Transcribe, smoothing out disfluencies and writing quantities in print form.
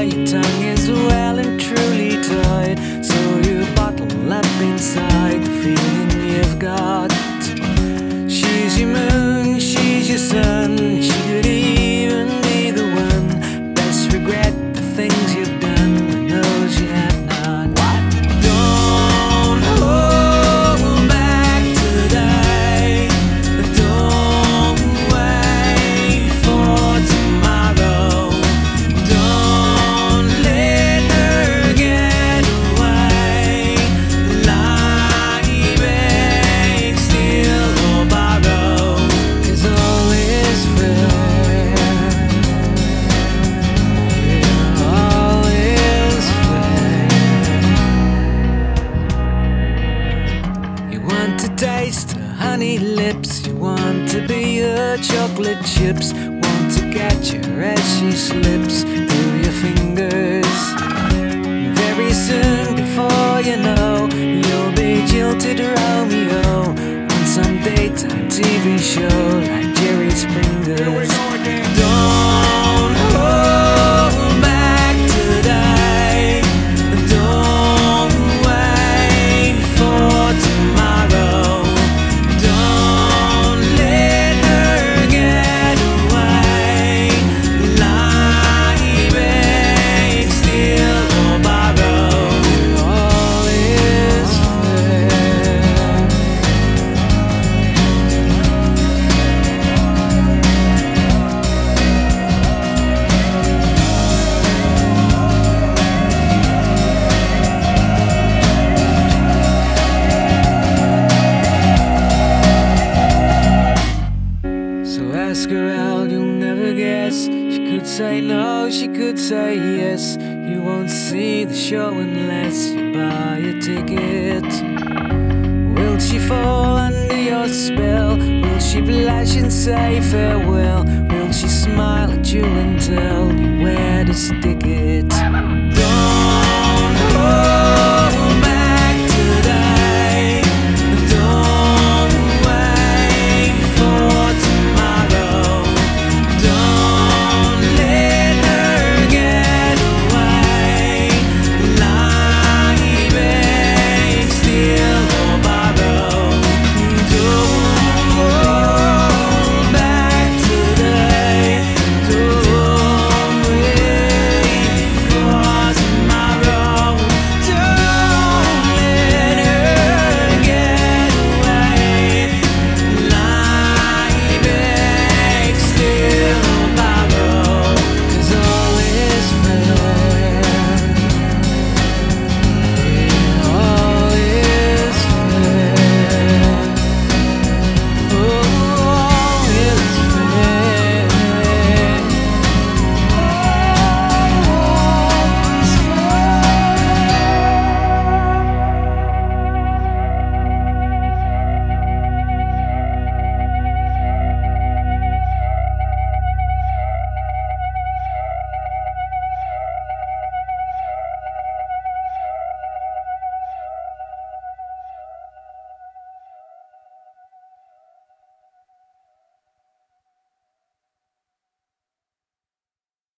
your tongue is well and truly tied, so you bottle up inside the feeling you've got. She's your moon, she's your sun, she could even be the one. Best regret the things you've done with those you have not. Don't hold back today. Don't wait for tomorrow. Don't let her get away. Lie back, steal or borrow, 'cause all is fair. Yeah, all is fair. You want to taste her honey lips, you want to be her chocolate chips, want to catch her as she slips through your fingers. Very soon, before you know, you'll be jilted Romeo on some daytime TV show like Jerry Springer's. Don't hold back today. Don't wait for tomorrow. Don't let her get away. Lie back, steal or borrow. All is fair. So ask her out, you'll never guess. She could say no, she could say yes. You won't see the show unless you buy a ticket. Will she fall under your spell? Will she blush and say farewell? Will she smile at you and tell you where to stick it? Don't